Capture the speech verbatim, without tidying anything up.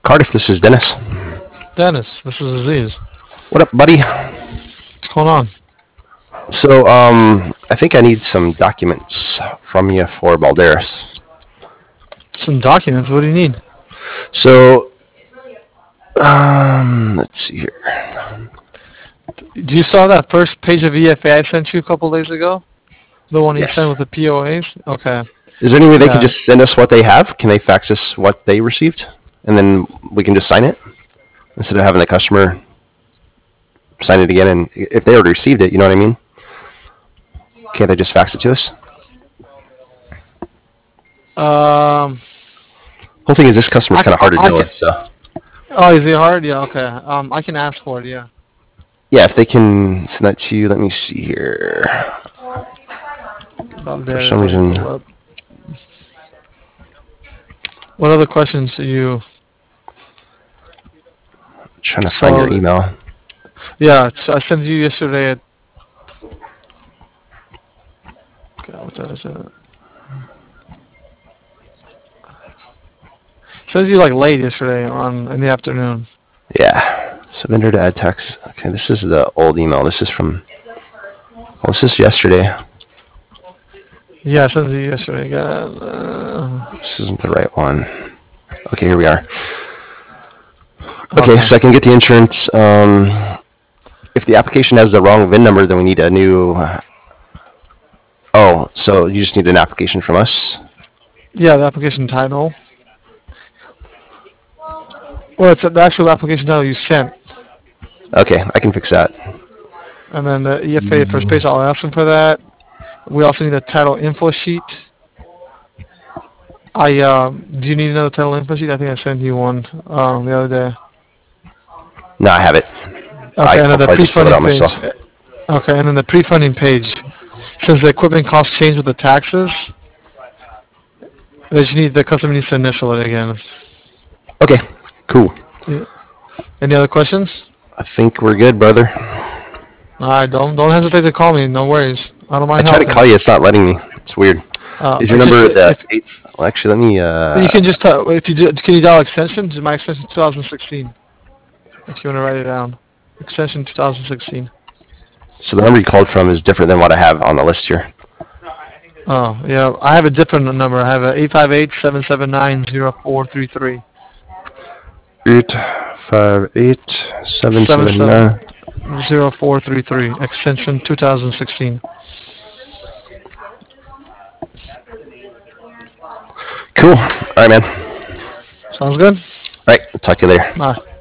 Cardiff, this is Dennis. Dennis, this is Aziz. What up, buddy? What's going on? So, um, I think I need some documents from you for Balderas. Some documents. What do you need? So, um, let's see here. Do you saw that first page of E F A I sent you a couple days ago? The one you Yes. sent with the P O As? Okay. Is there any way they Yeah. can just send us what they have? Can they fax us what they received? And then we can just sign it? Instead of having the customer sign it again, and if they already received it, you know what I mean? Can't they just fax it to us? Um. Whole thing is this customer's I kind of can- hard to I deal can- with, so. Oh, is it hard? Yeah, okay. Um, I can ask for it, yeah. Yeah, if they can send that to you, let me see here. About For there, some let me reason- pull up. What other questions do you... Trying to So- find your email. Yeah, so I sent you yesterday at... God, what time is it? Sent you like late yesterday on in the afternoon. Yeah. Submitter to add text. Okay, this is the old email. This is from. Well, this is yesterday. Yeah, I sent you yesterday. God, uh, This isn't the right one. Okay, here we are. Okay, so I can get the insurance. Um, if the application has the wrong V I N number, then we need a new. Uh, oh, so you just need an application from us? Yeah, the application title. Well, it's the actual application title you sent. Okay, I can fix that. And then the E F A first page, I'll ask them for that. We also need a title info sheet. I, um, do you need another title info sheet? I think I sent you one um, the other day. No, I have it. Okay, I- and I'll then the probably just fill it out pre-funding page. myself. Okay, and then the pre-funding page. Since the equipment costs change with the taxes, they just need the customer needs to initial it again. Okay, cool. Any other questions? I think we're good, brother. All right, don't don't hesitate to call me. No worries. I don't I mind tried to helping. call you. It's not letting me. It's weird. Uh, Is your just- number the if- eight? Well, actually, let me. Uh, You can just tell, if you do, can you dial extension? My extension two thousand sixteen. If you want to write it down, extension two thousand sixteen. so the number you called from is different than what I have on the list here. Oh yeah, I have a different number. I have a eight five eight seven seven nine zero four three three. Eight five eight seven Seven seven nine. Zero four three three. Extension two thousand sixteen. Cool. All right, man. Sounds good. All right. I'll talk to you later. Bye.